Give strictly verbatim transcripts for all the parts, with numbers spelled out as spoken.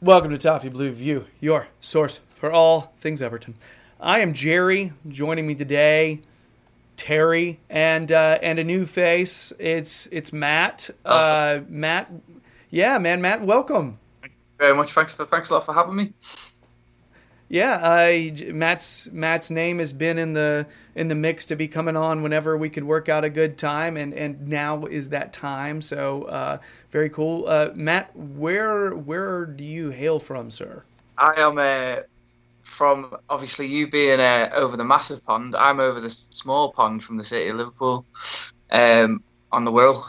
Welcome to Toffee Blue View, your source for all things Everton. I am Jerry. Joining me today, Terry, and uh, and a new face. It's it's Matt. Uh, Matt, yeah, man, Matt, welcome. Thank you very much. Thanks for thanks a lot for having me. Yeah, I Matt's Matt's name has been in the in the mix to be coming on whenever we could work out a good time, and, and now is that time. So uh, very cool, uh, Matt. Where where do you hail from, sir? I am uh, from obviously you being uh, over the massive pond. I'm over the small pond from the city of Liverpool, um, on the Wirral.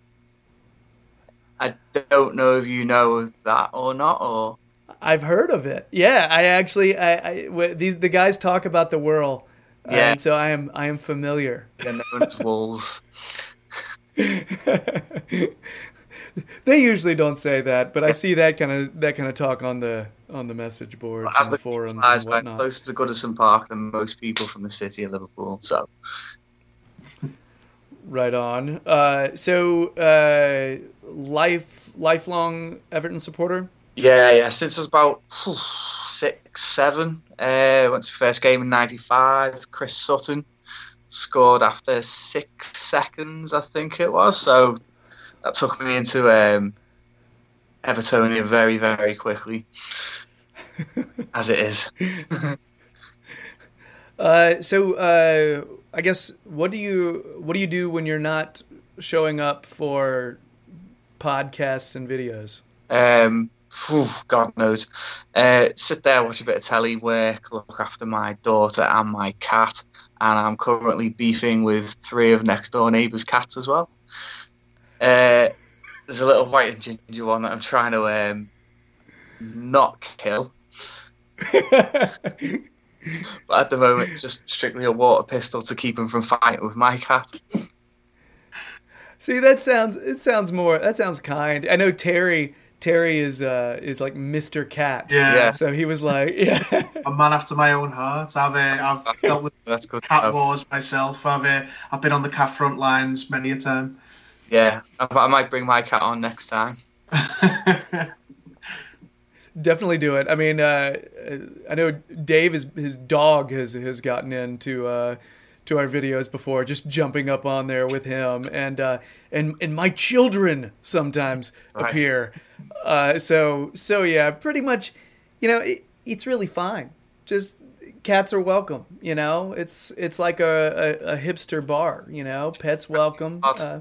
I don't know if you know that or not, or. I've heard of it. Yeah, I actually, I, I w- these the guys talk about the Wirral, uh, yeah. and so I am, I am familiar. They're known as wolves. They usually don't say that, but I see that kind of that kind of talk on the on the message boards As and the forums I, and whatnot. I'm closer to Goodison Park than most people from the city of Liverpool. So, right on. Uh, so, uh, life lifelong Everton supporter. Yeah, yeah. Since I was about whew, six, seven, uh, went to the first game in ninety-five. Chris Sutton scored after six seconds, I think it was. So that took me into um, Evertonia very, very quickly, as it is. uh, so uh, I guess what do you what do you do when you're not showing up for podcasts and videos? Um. Whew, God knows. Uh, sit there, watch a bit of telly, work, look after my daughter and my cat, and I'm currently beefing with three of next door neighbours' cats as well. Uh, there's a little white and ginger one that I'm trying to um, not kill, but at the moment it's just strictly a water pistol to keep him from fighting with my cat. See, that sounds it sounds more that sounds kind. I know Terry. Terry is uh, is like Mister Cat. Yeah. Yeah. So he was like, yeah. A man after my own heart. I've uh, I've dealt with That's good. cat wars myself. I've uh, I've been on the cat front lines many a time. Yeah, I, I might bring my cat on next time. Definitely do it. I mean, uh, I know Dave is his dog has has gotten into uh, to our videos before, just jumping up on there with him, and uh, and and my children sometimes Right. appear. Uh, so so yeah, pretty much, you know, it, it's really fine. Just cats are welcome. You know, it's it's like a, a, a hipster bar. You know, pets welcome. Uh,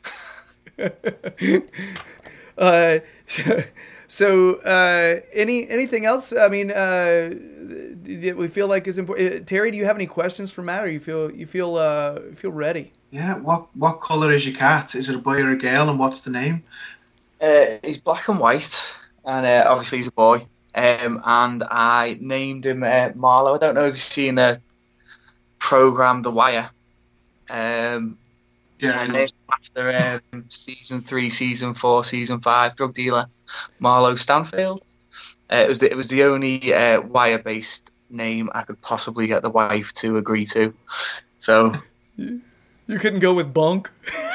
uh, so, so uh, any anything else? I mean, uh, that we feel like is important. Terry, do you have any questions for Matt, or you feel you feel uh, feel ready? Yeah. What what colour is your cat? Is it a boy or a girl? And what's the name? Uh, he's black and white, and uh, obviously he's a boy. Um, and I named him uh, Marlowe. I don't know if you've seen the program The Wire. Um, Yeah. I I know. named him after um, season three, season four, season five drug dealer Marlowe Stanfield. Uh, it was the, it was the only uh, Wire-based name I could possibly get the wife to agree to. So You couldn't go with Bunk,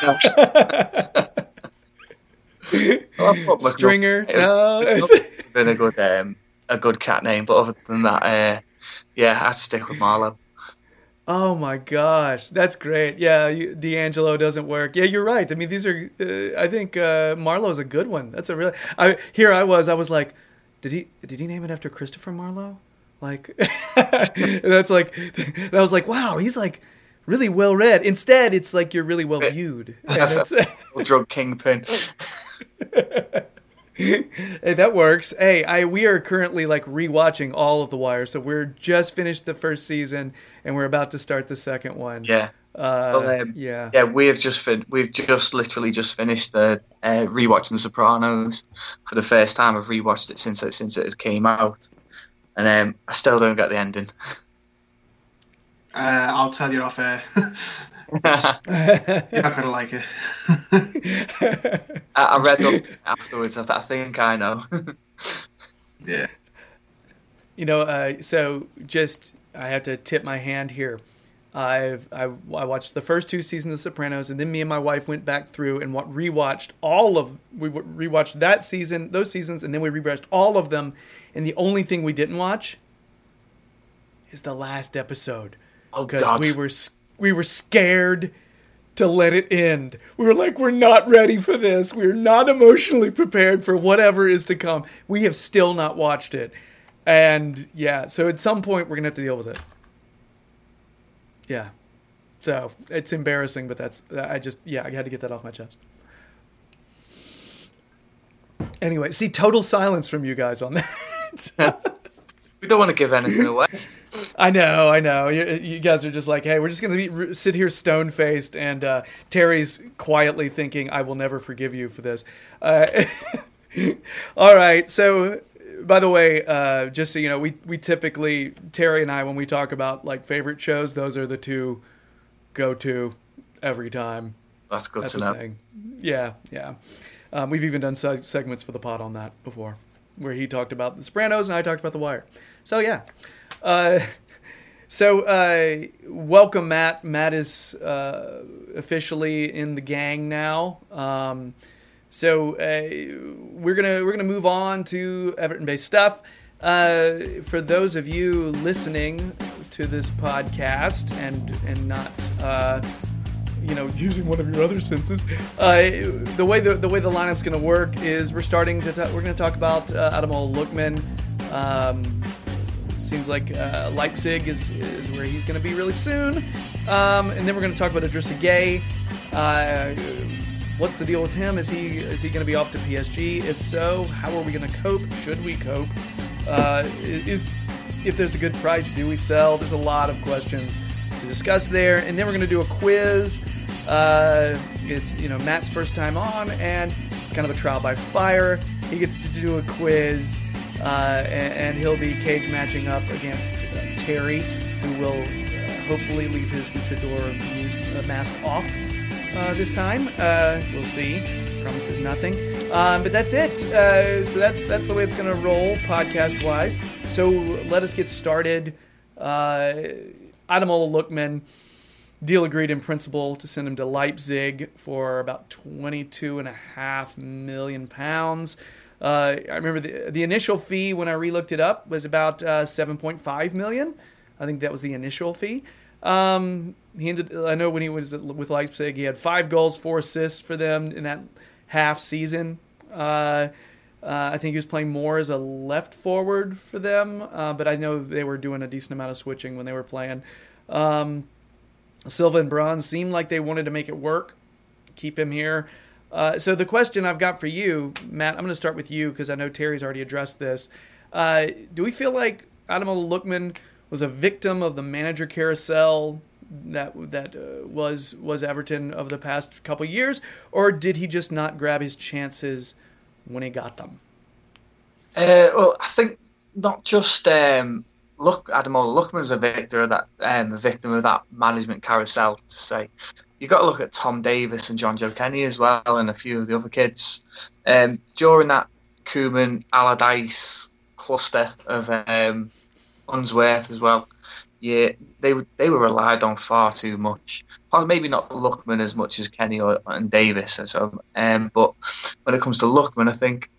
Well, I've put my- Stringer. it- No, it's it's, been a good um, a good cat name, but other than that, uh, yeah, I'd stick with Marlowe. oh my gosh, that's great. Yeah, you, D'Angelo doesn't work. Yeah, you're right. I mean, these are. Uh, I think uh, Marlowe's a good one. That's a really. I here I was. I was like, did he did he name it after Christopher Marlowe? Like, that's like that was like, wow, he's like really well read. Instead, it's like you're really well viewed. And it's, Drug kingpin. hey, that works. Hey, I we are currently like rewatching all of The Wire, so we're just finished the first season and we're about to start the second one. Yeah. Uh, Well, um, yeah. Yeah, we've just fin- we've just literally just finished the uh, rewatching The Sopranos for the first time. I've rewatched it since it since it came out, and um, I still don't get the ending. Uh, I'll tell you off air. You're not gonna like it. I, I read up afterwards. I, th- I think I know. Yeah. You know, uh, so just I have to tip my hand here. I've, I've I watched the first two seasons of Sopranos, and then me and my wife went back through and what rewatched all of we rewatched that season, those seasons, and then we rewatched all of them. And the only thing we didn't watch is the last episode because oh, we were we were scared to let it end. We were like, we're not ready for this. We're not emotionally prepared for whatever is to come. We have still not watched it, and yeah, so at some point we're gonna have to deal with it. Yeah. So it's embarrassing, but that's, I just, yeah, I had to get that off my chest. Anyway, see, total silence from you guys on that. We don't want to give anything away. I know, I know. You, you guys are just like, hey, we're just going to sit here stone-faced, and uh, Terry's quietly thinking, I will never forgive you for this. Uh, all right, so... By the way, uh, just so you know, we, we typically, Terry and I, when we talk about like favorite shows, those are the two go-to every time. That's good That's to know. Thing. Yeah, yeah. Um, we've even done se- segments for the pod on that before, where he talked about The Sopranos and I talked about The Wire. So yeah. Uh, so uh, welcome, Matt. Matt is uh, officially in the gang now. Um, So uh, we're gonna we're gonna move on to Everton-based stuff. Uh, for those of you listening to this podcast and and not uh, you know using one of your other senses, uh, the way the the way the lineup's gonna work is we're starting to ta- we're gonna talk about uh, Ademola Lookman. Um, seems like uh, Leipzig is is where he's gonna be really soon, um, and then we're gonna talk about Idrissa Gueye. Uh, What's the deal with him? Is he is he going to be off to P S G? If so, how are we going to cope? Should we cope? Uh, is if there's a good price, do we sell? There's a lot of questions to discuss there, and then we're going to do a quiz. Uh, it's you know Matt's first time on, and it's kind of a trial by fire. He gets to do a quiz, uh, and, and he'll be cage matching up against uh, Terry, who will uh, hopefully leave his luchador mask off. Uh, this time, uh, we'll see. Promises nothing, um, but that's it. Uh, so that's that's the way it's going to roll, podcast wise. So let us get started. Uh, Ademola Lookman, deal agreed in principle to send him to Leipzig for about twenty-two and a half million pounds. Uh, I remember the the initial fee when I relooked it up was about uh, seven point five million. I think that was the initial fee. Um, he ended, I know when he was with Leipzig, he had five goals, four assists for them in that half season. Uh, uh, I think he was playing more as a left forward for them, uh, but I know they were doing a decent amount of switching when they were playing. Um, Silva and Bronze seemed like they wanted to make it work, keep him here. Uh, so the question I've got for you, Matt, I'm going to start with you because I know Terry's already addressed this. Uh, do we feel like Ademola Lookman was a victim of the manager carousel that that uh, was was Everton of the past couple of years, or did he just not grab his chances when he got them? Uh, well, I think not just um, look Ademola Lookman's a victim of that, um, a victim of that management carousel. To say, you got to look at Tom Davis and John Joe Kenny as well, and a few of the other kids um, during that Koeman Allardyce cluster of. Um, Unsworth as well. Yeah, they were they were relied on far too much. Maybe not Lookman as much as Kenny or, and Davis. And so, um, but when it comes to Lookman, I think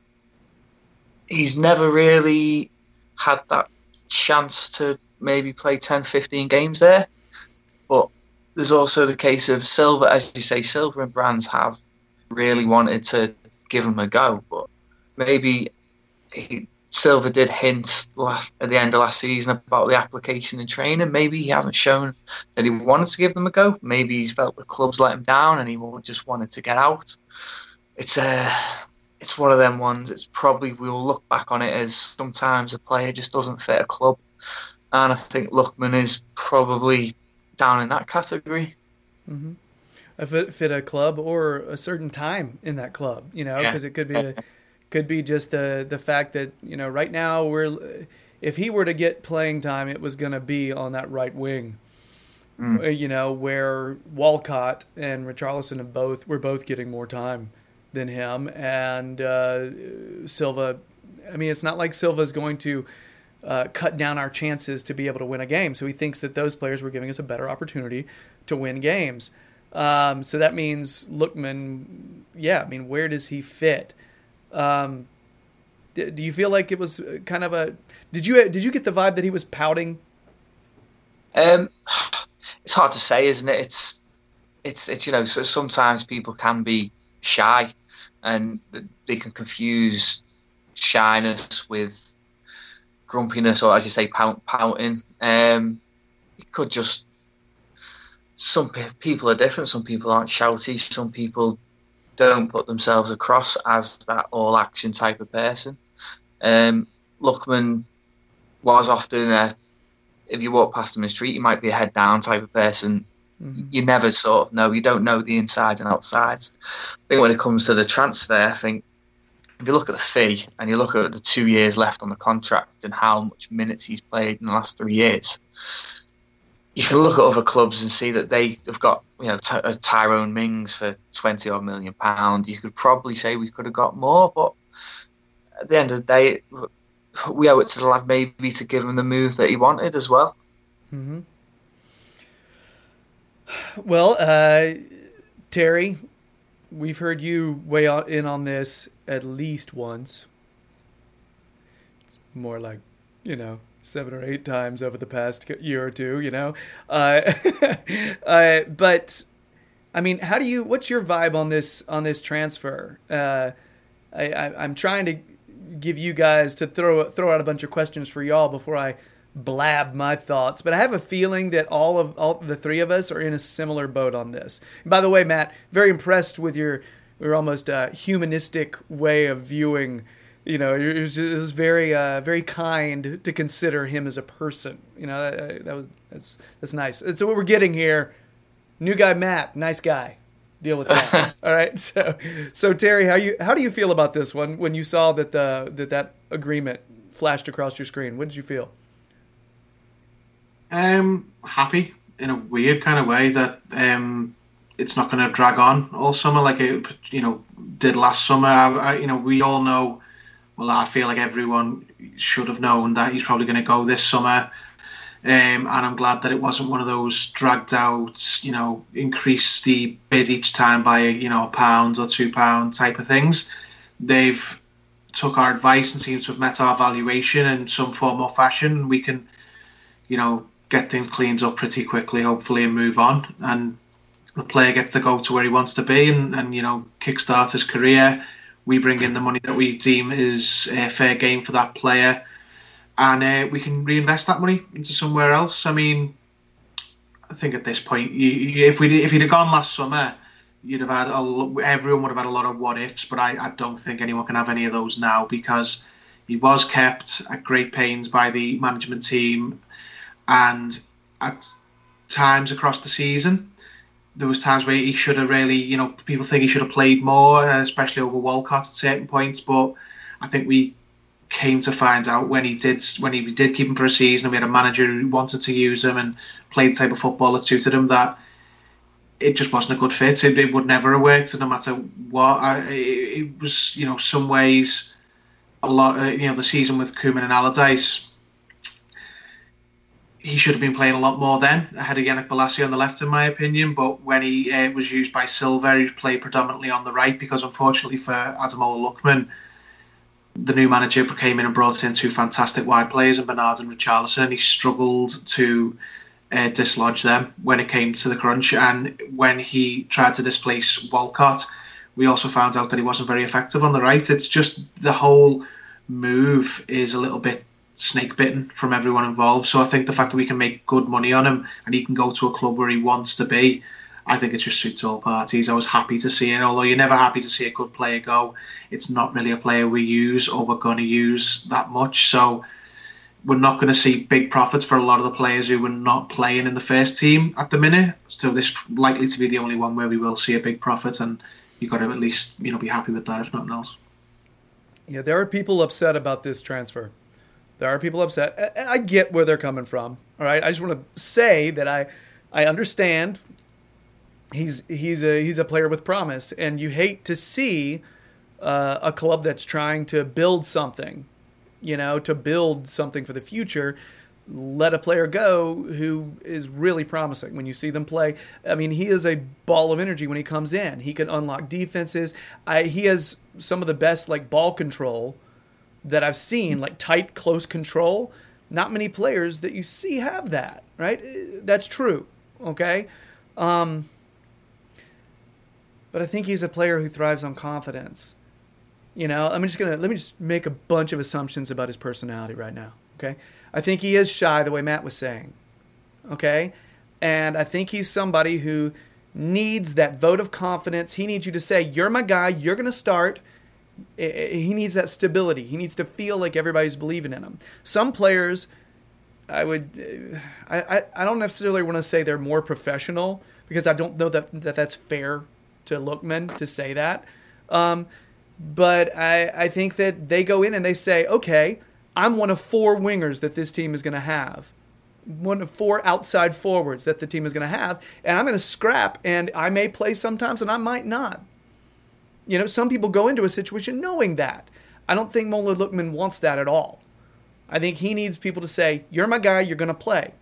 he's never really had that chance to maybe play ten, fifteen games there. But there's also the case of Silva, as you say, Silva and Brands have really wanted to give him a go, but maybe he. Silva did hint last, at the end of last season about the application and training. Maybe he hasn't shown that he wanted to give them a go. Maybe he's felt the club's let him down and he just wanted to get out. It's a, it's one of them ones. It's probably we'll look back on it as sometimes a player just doesn't fit a club, and I think Lookman is probably down in that category. Mm-hmm. A fit, fit a club or a certain time in that club, you know, because yeah. it could be a. Could be just the the fact that, you know, right now we're, if he were to get playing time, it was going to be on that right wing, mm. you know, where Walcott and Richarlison and both were both getting more time than him, and uh, Silva. I mean, it's not like Silva's going to uh, cut down our chances to be able to win a game. So he thinks that those players were giving us a better opportunity to win games. Um, so that means Lookman, yeah, I mean, where does he fit? Um, do, do you feel like it was kind of a, did you, did you get the vibe that he was pouting? Um, it's hard to say, isn't it? It's, it's, it's, you know, so sometimes people can be shy and they can confuse shyness with grumpiness, or as you say, pout, pouting. Um, it could just, some people are different. Some people aren't shouty. Some people don't put themselves across as that all action type of person. Um, Lookman was often a, if you walk past him in the street, you might be a head down type of person. Mm-hmm. You never sort of know. You don't know the insides and outsides. I think when it comes to the transfer, I think if you look at the fee and you look at the two years left on the contract and how much minutes he's played in the last three years, you can look at other clubs and see that they have got, you know, Ty- Tyrone Mings for twenty odd million pounds. You could probably say we could have got more, but at the end of the day, we owe it to the lad maybe to give him the move that he wanted as well. Mm-hmm. Well, uh, Terry, we've heard you weigh in on this at least once. It's more like, you know, seven or eight times over the past year or two, you know. Uh, uh, but I mean, how do you? What's your vibe on this on this transfer? Uh, I, I, I'm trying to give you guys to throw throw out a bunch of questions for y'all before I blab my thoughts, but I have a feeling that all of all the three of us are in a similar boat on this. And by the way, Matt, very impressed with your your almost uh, humanistic way of viewing. You know, it was, it was very uh, very kind to consider him as a person. You know, that, that was that's that's nice. That's what we're getting here. New guy Matt, nice guy. Deal with that. All right. So, so Terry, how you how do you feel about this one when you saw that the that that agreement flashed across your screen? What did you feel? Um, happy in a weird kind of way that um, it's not going to drag on all summer like it, you know, did last summer. I, I, you know, we all know. Well, I feel like everyone should have known that he's probably going to go this summer, um, and I'm glad that it wasn't one of those dragged out, you know, increase the bid each time by you know a pound or two pound type of things. They've took our advice and seem to have met our valuation in some form or fashion. We can, you know, get things cleaned up pretty quickly, hopefully, and move on. And the player gets to go to where he wants to be and, and you know, kickstart his career. We bring in the money that we deem is a fair game for that player. And uh, we can reinvest that money into somewhere else. I mean, I think at this point, you, you, if, we, if he'd have gone last summer, you'd have had a, everyone would have had a lot of what-ifs, but I, I don't think anyone can have any of those now because he was kept at great pains by the management team. And at times across the season, there was times where he should have really, you know, people think he should have played more, especially over Walcott at certain points. But I think we came to find out when he did when he did keep him for a season, and we had a manager who wanted to use him and played the type of football that suited him, that it just wasn't a good fit. It, it would never have worked, no matter what. I, it, it was, you know, some ways a lot. Uh, you know, the season with Koeman and Allardyce, he should have been playing a lot more then, ahead of Yannick Bolasie on the left, in my opinion. But when he uh, was used by Silva, he played predominantly on the right because, unfortunately for Ademola Lookman, the new manager came in and brought in two fantastic wide players, in Bernard and Richarlison, and he struggled to uh, dislodge them when it came to the crunch. And when he tried to displace Walcott, we also found out that he wasn't very effective on the right. It's just the whole move is a little bit snake bitten from everyone involved. So I think the fact that we can make good money on him and he can go to a club where he wants to be, I think it just suits all parties. I was happy to see it, although you're never happy to see a good player go. It's not really a player we use or we're going to use that much. So we're not going to see big profits for a lot of the players who were not playing in the first team at the minute. So this likely to be the only one where we will see a big profit, and you've got to at least, you know, be happy with that, if nothing else. Yeah, there are people upset about this transfer. There are people upset. And I get where they're coming from. All right. I just want to say that I, I understand he's he's a he's a player with promise, and you hate to see uh, a club that's trying to build something you know, to build something for the future, let a player go who is really promising when you see them play. I mean, he is a ball of energy when he comes in. He can unlock defenses. I, he has some of the best like ball control that I've seen, like tight, close control. Not many players that you see have that, right? That's true, okay? Um, but I think he's a player who thrives on confidence. You know, I'm just gonna let me just make a bunch of assumptions about his personality right now, okay? I think he is shy, the way Matt was saying, okay? And I think he's somebody who needs that vote of confidence. He needs you to say, you're my guy, you're going to start. He needs that stability. He needs to feel like everybody's believing in him. Some players, I would, I, I, I don't necessarily want to say they're more professional, because I don't know that, that that's fair to Lookman to say that. Um, but I, I think that they go in and they say, okay, I'm one of four wingers that this team is going to have. One of four outside forwards that the team is going to have. And I'm going to scrap, and I may play sometimes and I might not. You know, some people go into a situation knowing that. I don't think Mola Lookman wants that at all. I think he needs people to say, you're my guy, you're going to play.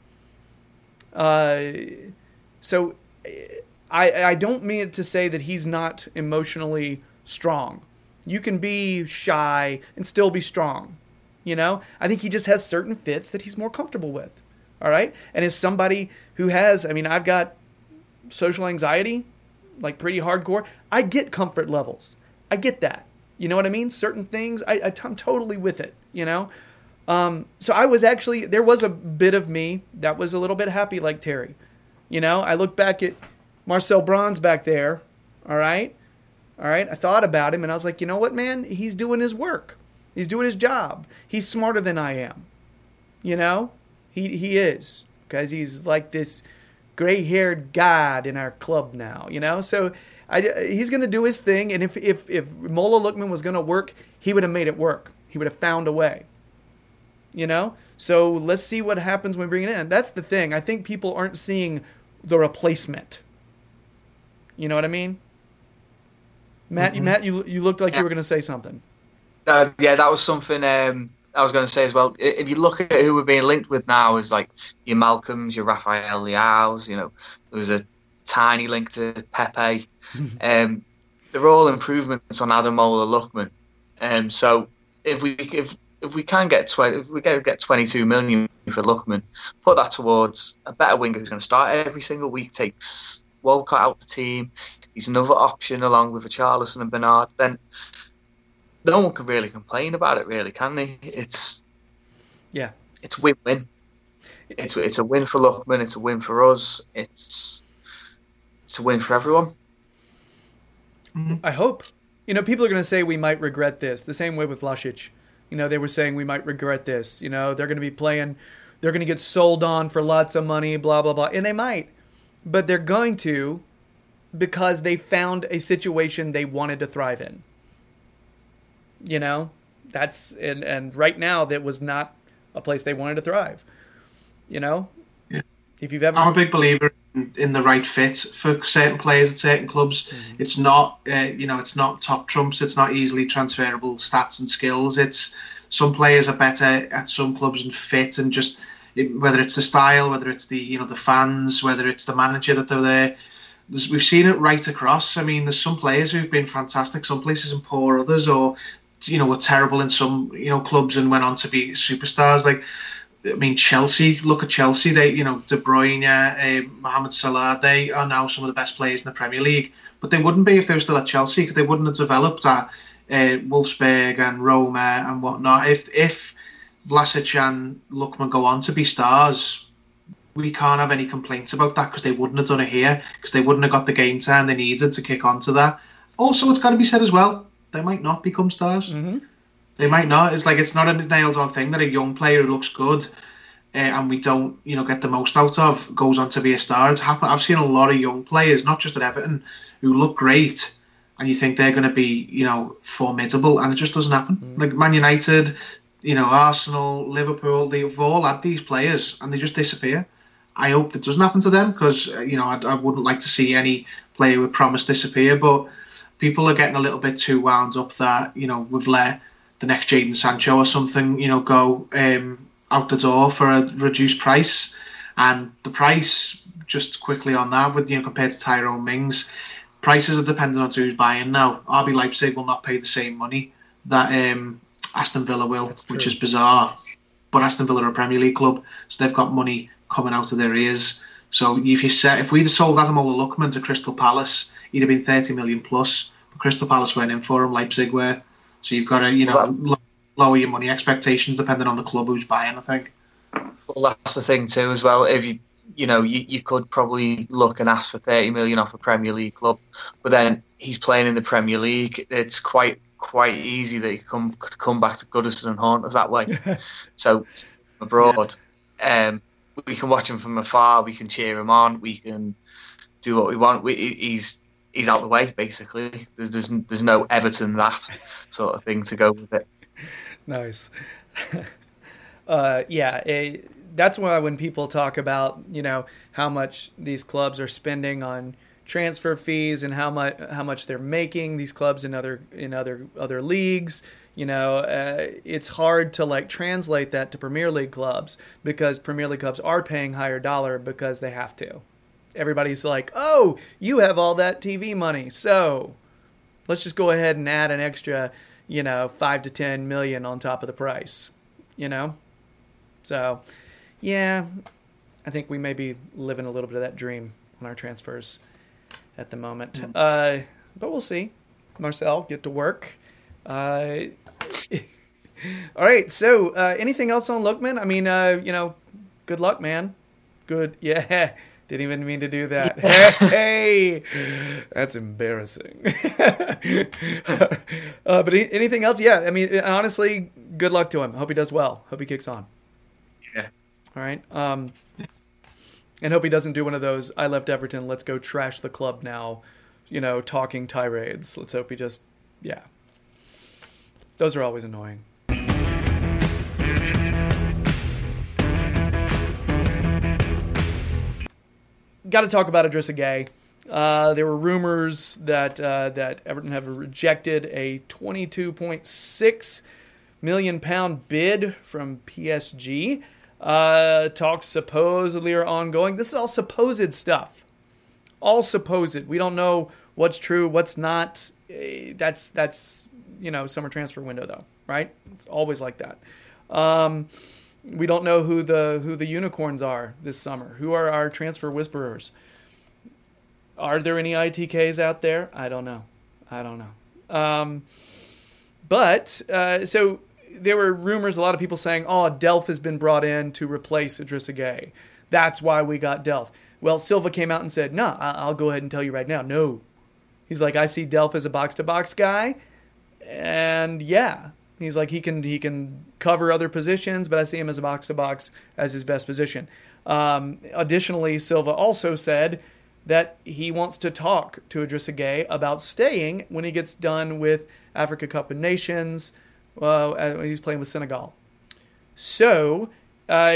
Uh, so I, I don't mean it to say that he's not emotionally strong. You can be shy and still be strong. You know, I think he just has certain fits that he's more comfortable with. All right. And as somebody who has, I mean, I've got social anxiety, like pretty hardcore. I get comfort levels. I get that. You know what I mean? Certain things, I, I, I'm totally with it, you know? Um, so I was actually, there was a bit of me that was a little bit happy like Terry. You know, I look back at Marcel Bronze back there. All right. All right. I thought about him and I was like, you know what, man? He's doing his work. He's doing his job. He's smarter than I am. You know, he he is, because he's like this gray-haired god in our club now. You know, so I, he's going to do his thing. And if if if Mola Lookman was going to work, he would have made it work. He would have found a way. You know, so let's see what happens when we bring it in. That's the thing. I think people aren't seeing the replacement. You know what I mean? Matt, mm-hmm. you, Matt, you you looked like yeah. you were going to say something. Uh, yeah, that was something um, I was going to say as well. If you look at who we're being linked with now, is like your Malcolms, your Rafael Leao's. You know, there was a tiny link to Pepe. um, they're all improvements on Ademola Lookman. Um, so if we if if we can get twenty, if we get get twenty-two million for Lookman, put that towards a better winger who's going to start every single week, takes Walcott out the team. He's another option along with Richarlison and Bernard. Then no one can really complain about it, really, can they? It's yeah, it's win-win. It's it's a win for Lookman. It's a win for us. It's it's a win for everyone. I hope. You know, people are going to say we might regret this. The same way with Vlasic. You know, they were saying we might regret this. You know, they're going to be playing. They're going to get sold on for lots of money. Blah blah blah, and they might, but they're going to, because they found a situation they wanted to thrive in. You know, that's, and, and right now that was not a place they wanted to thrive. You know, yeah. If you've ever, I'm a big believer in, in the right fit for certain players at certain clubs. Mm-hmm. It's not, uh, you know, it's not top trumps. It's not easily transferable stats and skills. It's some players are better at some clubs and fit, and just it, whether it's the style, whether it's the, you know, the fans, whether it's the manager that they're there. There's, we've seen it right across. I mean, there's some players who've been fantastic, some places and poor others, or, you know, were terrible in some, you know, clubs and went on to be superstars. Like, I mean, Chelsea, look at Chelsea. They, you know, De Bruyne, uh, Mohamed Salah, they are now some of the best players in the Premier League. But they wouldn't be if they were still at Chelsea, because they wouldn't have developed at uh, Wolfsburg and Roma and whatnot. If if Vlasic and Lookman go on to be stars, we can't have any complaints about that, because they wouldn't have done it here, because they wouldn't have got the game time they needed to kick on to that. Also, it's got to be said as well, they might not become stars. Mm-hmm. They might not. It's like, it's not a nailed-on thing that a young player who looks good uh, and we don't, you know, get the most out of goes on to be a star. It's happened. I've seen a lot of young players, not just at Everton, who look great, and you think they're going to be, you know, formidable, and it just doesn't happen. Mm-hmm. Like Man United, you know, Arsenal, Liverpool, they've all had these players, and they just disappear. I hope that doesn't happen to them, because, you know, I, I wouldn't like to see any player with promise disappear, but people are getting a little bit too wound up that, you know, we've let the next Jadon Sancho or something, you know, go um, out the door for a reduced price. And the price, just quickly on that, with you know compared to Tyrone Mings, prices are dependent on who's buying now. R B Leipzig will not pay the same money that um, Aston Villa will, which is bizarre. But Aston Villa are a Premier League club, so they've got money coming out of their ears. So if you set, if we'd have sold Ademola Lookman to Crystal Palace, he'd have been thirty million plus. But Crystal Palace went in for him, Leipzig were. So you've got to, you know, well, lower your money expectations depending on the club who's buying, I think. Well, that's the thing too, as well. If you, you know, you, you could probably look and ask for thirty million off a Premier League club, but then he's playing in the Premier League. It's quite quite easy that he come could come back to Goodison and haunt us that way. So abroad, yeah. um, we can watch him from afar. We can cheer him on. We can do what we want. We, he's he's out the way basically. There's there's there's no Everton that sort of thing to go with it. Nice. uh, yeah. It, that's why when people talk about, you know, how much these clubs are spending on transfer fees and how much how much they're making, these clubs in other in other other leagues, you know, uh, it's hard to like translate that to Premier League clubs, because Premier League clubs are paying higher dollar because they have to. Everybody's like, oh, you have all that T V money, so let's just go ahead and add an extra, you know, five to ten million on top of the price, you know. So yeah, I think we may be living a little bit of that dream on our transfers at the moment. Mm-hmm. Uh, but we'll see. Marcel, get to work. Uh, all right, so uh, anything else on Lookman? I mean, uh, you know, good luck, man. Good. Yeah, didn't even mean to do that. Hey, that's embarrassing. uh, but anything else? Yeah, I mean, honestly, good luck to him. Hope he does well. Hope he kicks on. Yeah. All right. Um, and hope he doesn't do one of those, I left Everton, let's go trash the club now, you know, talking tirades. Let's hope he just, yeah. Those are always annoying. Got to talk about Idrissa Gueye. Uh, there were rumors that uh, that Everton have rejected a twenty-two point six million pound bid from P S G. Uh, talks supposedly are ongoing. This is all supposed stuff. All supposed. We don't know what's true, what's not. That's, that's you know, summer transfer window, though, right? It's always like that. Um, we don't know who the who the unicorns are this summer. Who are our transfer whisperers? Are there any I T Ks out there? I don't know. I don't know. Um, but, uh, so... there were rumors, a lot of people saying, oh, Delph has been brought in to replace Idrissa Gueye. That's why we got Delph. Well, Silva came out and said, no, I'll go ahead and tell you right now, no. He's like, I see Delph as a box-to-box guy, and yeah. He's like, he can he can cover other positions, but I see him as a box-to-box as his best position. Um, additionally, Silva also said that he wants to talk to Idrissa Gueye about staying when he gets done with Africa Cup of Nations. Uh, he's playing with Senegal. So, uh,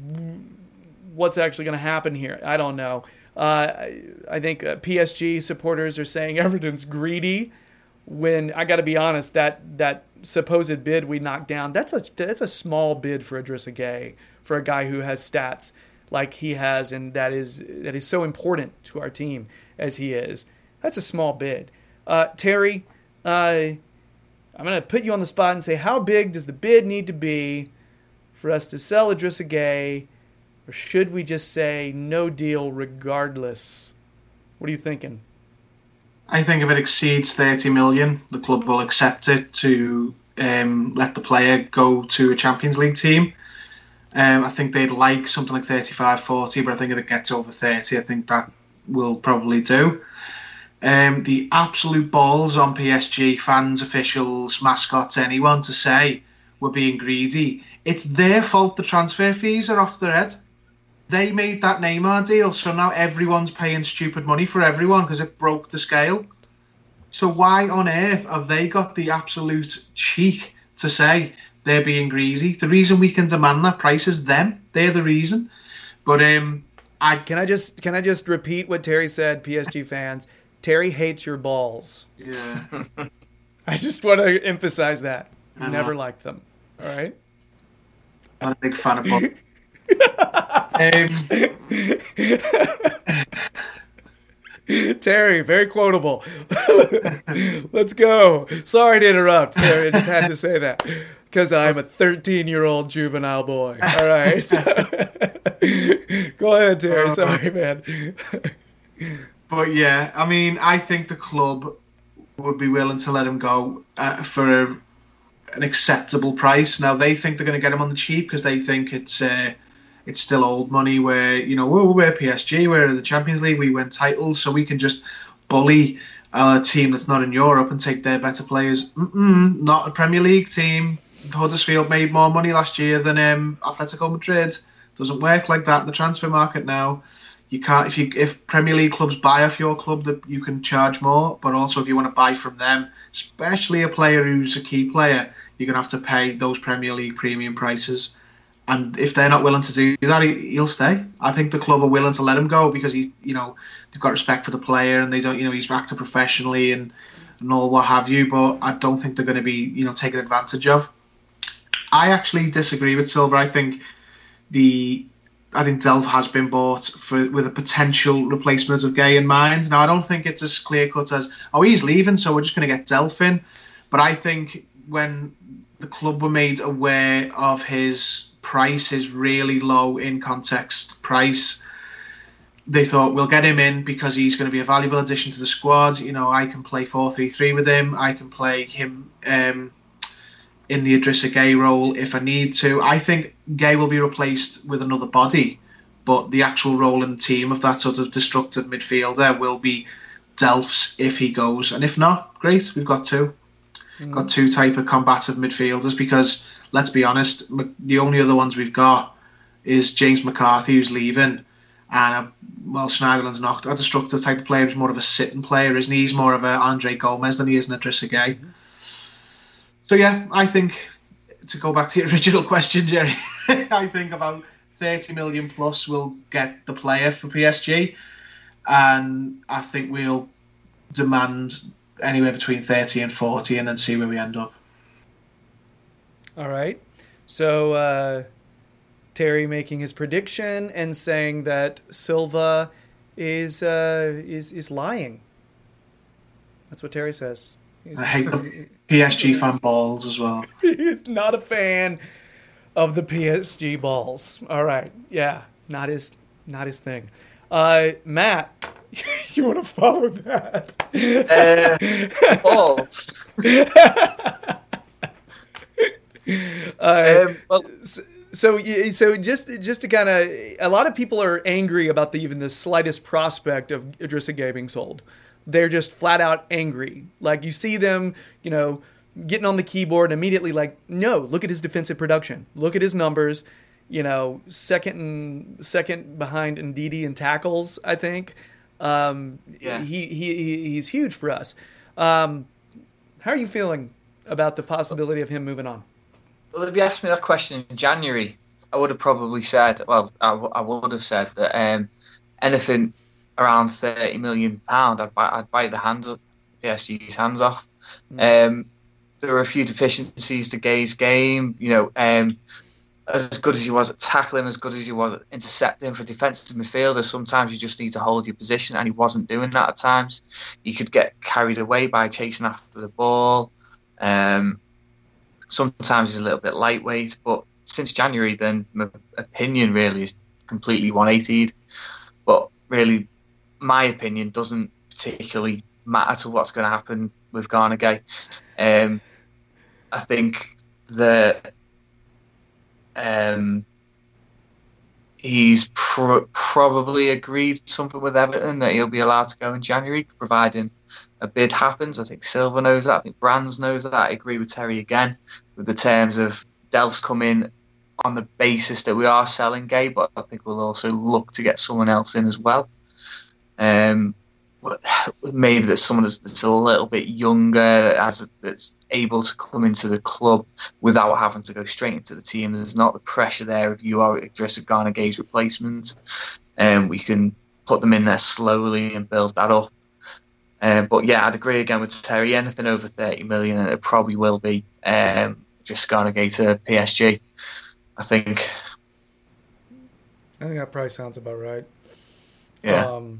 what's actually going to happen here? I don't know. Uh, I, I think uh, P S G supporters are saying Everton's greedy. When I got to be honest, that that supposed bid we knocked down, that's a that's a small bid for Idrissa Gueye, for a guy who has stats like he has, and that is that is so important to our team as he is. That's a small bid. Uh, Terry. Uh, I'm going to put you on the spot and say, how big does the bid need to be for us to sell Idrissa Gueye, or should we just say no deal regardless? What are you thinking? I think if it exceeds thirty million, the club will accept it to um, let the player go to a Champions League team. Um, I think they'd like something like thirty-five, forty, but I think if it gets over thirty, I think that will probably do. Um, the absolute balls on P S G fans, officials, mascots, anyone to say we're being greedy. It's their fault the transfer fees are off their head. They made that Neymar deal, so now everyone's paying stupid money for everyone because it broke the scale. So why on earth have they got the absolute cheek to say they're being greedy? The reason we can demand that price is them. They're the reason. But um, I can I just can I just repeat what Terry said, P S G fans. Terry hates your balls. Yeah. I just want to emphasize that. He's never liked them. All right. Not a big fan of Bob. um, Terry, very quotable. Let's go. Sorry to interrupt, Terry. I just had to say that because I'm a thirteen-year-old juvenile boy. All right. Go ahead, Terry. Sorry, man. But yeah, I mean, I think the club would be willing to let him go uh, for a, an acceptable price. Now, they think they're going to get him on the cheap because they think it's uh, it's still old money where, you know, well, we're P S G, we're in the Champions League, we win titles, so we can just bully a team that's not in Europe and take their better players. Mm-mm, not a Premier League team. Huddersfield made more money last year than um, Atletico Madrid. Doesn't work like that in the transfer market now. You can't if you if Premier League clubs buy off your club, that you can charge more. But also, if you want to buy from them, especially a player who's a key player, you're gonna have to pay those Premier League premium prices. And if they're not willing to do that, he, he'll stay. I think the club are willing to let him go because he's, you know, they've got respect for the player and they don't, you know, he's acted professionally and and all what have you. But I don't think they're going to be, you know, taken advantage of. I actually disagree with Silva. I think the I think Delph has been bought for with a potential replacement of Gay in mind. Now, I don't think it's as clear cut as, oh, he's leaving, so we're just going to get Delph in. But I think when the club were made aware of his price, his really low in context price, they thought, we'll get him in because he's going to be a valuable addition to the squad. You know, I can play four three three with him. I can play him um, in the Idrissa Gay role if I need to. I think Gay will be replaced with another body, but the actual role in the team of that sort of destructive midfielder will be Delph's if he goes. And if not, great, we've got two. Mm. Got two type of combative midfielders because, let's be honest, the only other ones we've got is James McCarthy, who's leaving, and, uh, well, Schneiderlin's not a destructive type of player. He's more of a sitting player, isn't he? He's more of a Andre Gomez than he is an Idrissa Gay. Mm. So, yeah, I think, to go back to your original question, Jerry, I think about thirty million plus will get the player for P S G, and I think we'll demand anywhere between thirty and forty and then see where we end up. All right. So, uh, Terry making his prediction and saying that Silva is uh, is is lying. That's what Terry says. He's, I hate the P S G fan balls as well. He's not a fan of the P S G balls. All right, yeah, not his, not his thing. Uh, Matt, you want to follow that? Uh, balls. uh, um, well, so, so, so just just to kind of, a lot of people are angry about the even the slightest prospect of Idrissa Gay being sold. They're just flat out angry. Like, you see them, you know, getting on the keyboard and immediately like, no, look at his defensive production. Look at his numbers. You know, second and second behind Ndidi in tackles, I think. Um, yeah. he, he he's huge for us. Um, how are you feeling about the possibility of him moving on? Well, if you asked me that question in January, I would have probably said, well, I, w- I would have said that um, anything around thirty million pounds, I'd, I'd bite the hands of P S G's hands off. Mm. Um, there were a few deficiencies to Gay's game. You know, um, as good as he was at tackling, as good as he was at intercepting for defensive midfielders, sometimes you just need to hold your position, and he wasn't doing that at times. You could get carried away by chasing after the ball. Um, sometimes he's a little bit lightweight, but since January, then my opinion really is completely one eighty'd. But really, my opinion doesn't particularly matter to what's going to happen with Gana Gueye. Um, I think that um, he's pr- probably agreed something with Everton that he'll be allowed to go in January, providing a bid happens. I think Silva knows that. I think Brands knows that. I agree with Terry again with the terms of Delph's come in on the basis that we are selling Gay, but I think we'll also look to get someone else in as well. Um, maybe that's someone that's, that's a little bit younger, as that's able to come into the club without having to go straight into the team. There's not the pressure there if you are Idrissa Gana Gueye's replacement, and um, we can put them in there slowly and build that up. Uh, but yeah, I'd agree again with Terry. Anything over thirty million, and it probably will be. Um, just gotta go to P S G, I think. I think that price sounds about right. Yeah. Um,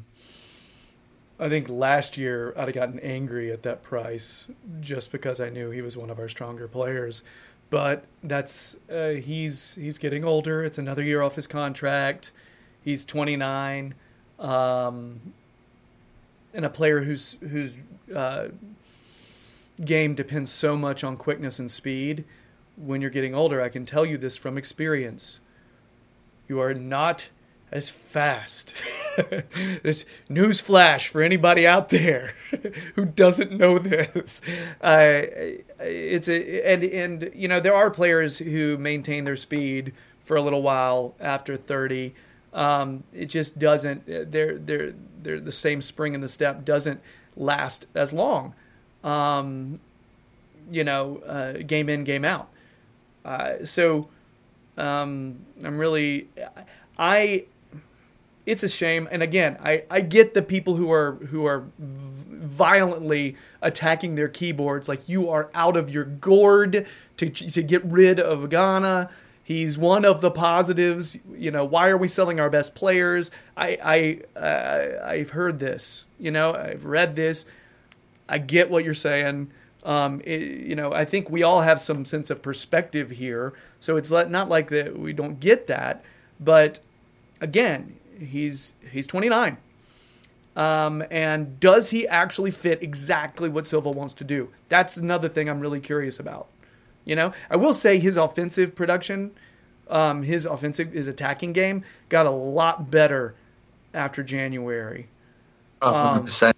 I think last year I'd have gotten angry at that price just because I knew he was one of our stronger players. But that's uh, he's he's getting older. It's another year off his contract. He's twenty-nine, um, and a player whose whose uh, game depends so much on quickness and speed. When you're getting older, I can tell you this from experience. You are not as fast. This news flash for anybody out there who doesn't know this. Uh, it's a, and and you know there are players who maintain their speed for a little while after thirty. Um, it just doesn't. They're they're they're the same spring in the step doesn't last as long. Um, you know, uh, game in, game out. Uh, so um, I'm really I. It's a shame, and again, I, I get the people who are who are violently attacking their keyboards like you are out of your gourd to to get rid of Ghana. He's one of the positives. You know, why are we selling our best players? I I uh, I've heard this. You know, I've read this. I get what you're saying. Um, it, you know, I think we all have some sense of perspective here, so it's not like that we don't get that. But again. He's he's twenty-nine. Um, and does he actually fit exactly what Silva wants to do? That's another thing I'm really curious about. You know, I will say his offensive production, um, his offensive, his attacking game got a lot better after January. one hundred percent. Um,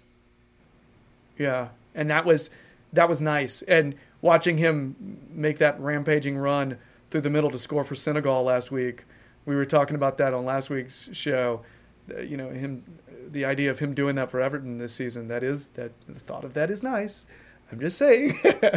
yeah, and that was that was nice. And watching him make that rampaging run through the middle to score for Senegal last week. We were talking about that on last week's show. You know, him, the idea of him doing that for Everton this season. That is that the thought of that is nice. I'm just saying.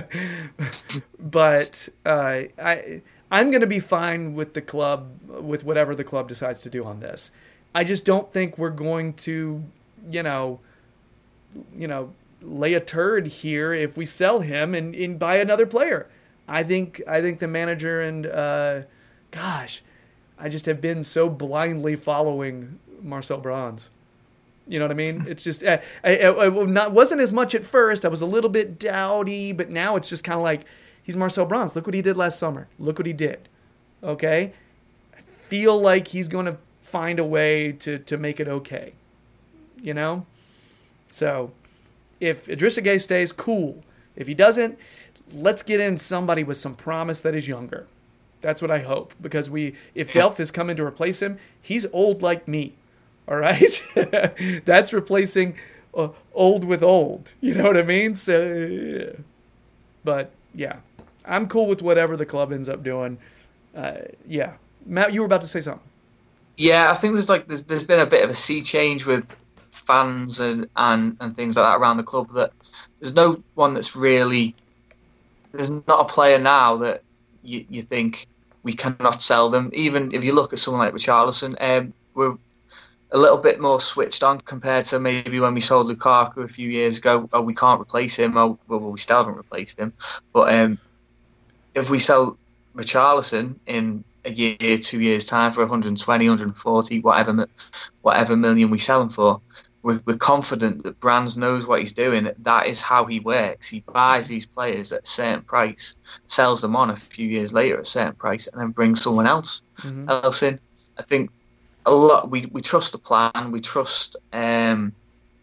But uh, I, I'm going to be fine with the club, with whatever the club decides to do on this. I just don't think we're going to, you know, you know, lay a turd here if we sell him and, and buy another player. I think I think the manager and uh, gosh. I just have been so blindly following Marcel Brands. You know what I mean? It's just, I, I, I not, wasn't as much at first. I was a little bit doubty, but now it's just kind of like, he's Marcel Brands. Look what he did last summer. Look what he did. Okay? I feel like he's going to find a way to, to make it okay. You know? So, if Idrissa Gueye stays, cool. If he doesn't, let's get in somebody with some promise that is younger. That's what I hope, because we, if Delph is coming to replace him, he's old like me, all right? That's replacing uh, old with old, you know what I mean? So, yeah. But, yeah, I'm cool with whatever the club ends up doing. Uh, yeah. Matt, you were about to say something. Yeah, I think there's like there's, there's been a bit of a sea change with fans and, and, and things like that around the club, that there's no one that's really, there's not a player now that You, you think we cannot sell them. Even if you look at someone like Richarlison, um, we're a little bit more switched on compared to maybe when we sold Lukaku a few years ago. Oh, we can't replace him. Oh, well, we still haven't replaced him. But um, if we sell Richarlison in a year, two years' time for one hundred twenty, one hundred forty, whatever, whatever million we sell him for, We're, we're confident that Brands knows what he's doing. That is how he works. He buys these players at a certain price, sells them on a few years later at a certain price, and then brings someone else mm-hmm. else in. I think a lot. We, we trust the plan. We trust um,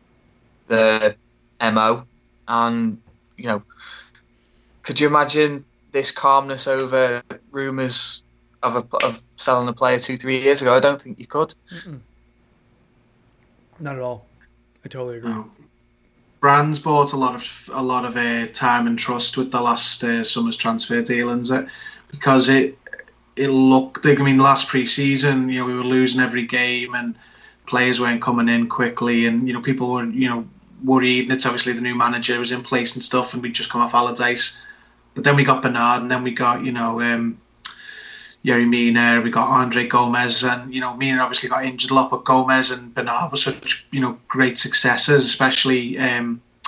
the M O. And you know, could you imagine this calmness over rumours of a, of selling a player two, three years ago? I don't think you could. Mm-mm. Not at all. I totally agree. No. Brands bought a lot of a lot of uh, time and trust with the last uh, summer's transfer dealings, uh, because it it looked. I mean, last pre-season, you know, we were losing every game and players weren't coming in quickly, and you know, people were you know worried. And it's obviously the new manager was in place and stuff, and we'd just come off holidays. But then we got Bernard, and then we got you know. Um, Yerry Mina, we got Andre Gomez, and you know Mina obviously got injured a lot, but Gomez and Bernard were such you know great successes, especially um,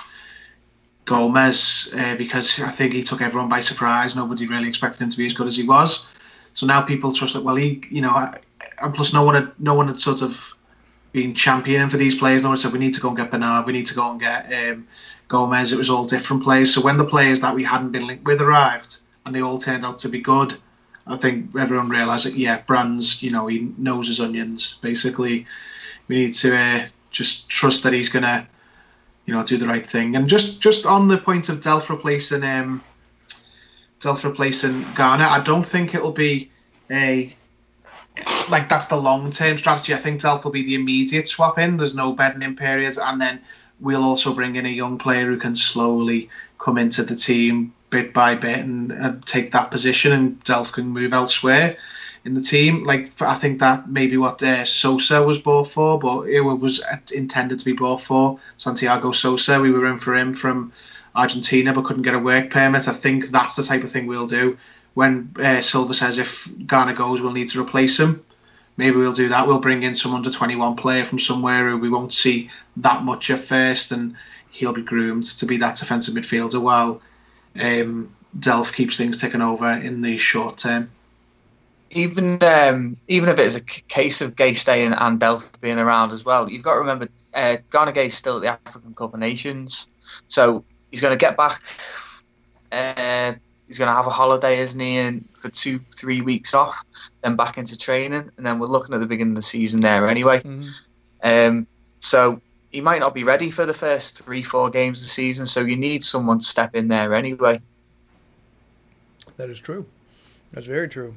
Gomez uh, because I think he took everyone by surprise. Nobody really expected him to be as good as he was. So now people trust that. Well, he, you know, and plus no one had, no one had sort of been championing for these players. No one said we need to go and get Bernard, we need to go and get um, Gomez. It was all different players. So when the players that we hadn't been linked with arrived and they all turned out to be good, I think everyone realised that yeah, Brand's, you know, he knows his onions. Basically, we need to uh, just trust that he's gonna, you know, do the right thing. And just just on the point of Delph replacing um, Delph replacing Garner, I don't think it'll be a like that's the long term strategy. I think Delph will be the immediate swap in. There's no bedding in periods, and then we'll also bring in a young player who can slowly come into the team bit by bit and, and take that position, and Delph can move elsewhere in the team. Like I think that maybe what uh, Sosa was bought for, but it was intended to be bought for Santiago Sosa. We were in for him from Argentina, but couldn't get a work permit. I think that's the type of thing we'll do. When uh, Silva says if Garner goes, we'll need to replace him. Maybe we'll do that. We'll bring in some under twenty-one player from somewhere who we won't see that much at first, and he'll be groomed to be that defensive midfielder while um, Delph keeps things ticking over in the short term. Even um, even if it's a c- case of Gay staying and Delph being around as well, you've got to remember uh, Garner Gay's still at the African Cup of Nations, so he's going to get back. Uh, he's going to have a holiday, isn't he, and for two, three weeks off, then back into training, and then we're looking at the beginning of the season there anyway. Mm-hmm. Um, so he might not be ready for the first three, four games of the season, so you need someone to step in there anyway. That is true. That's very true.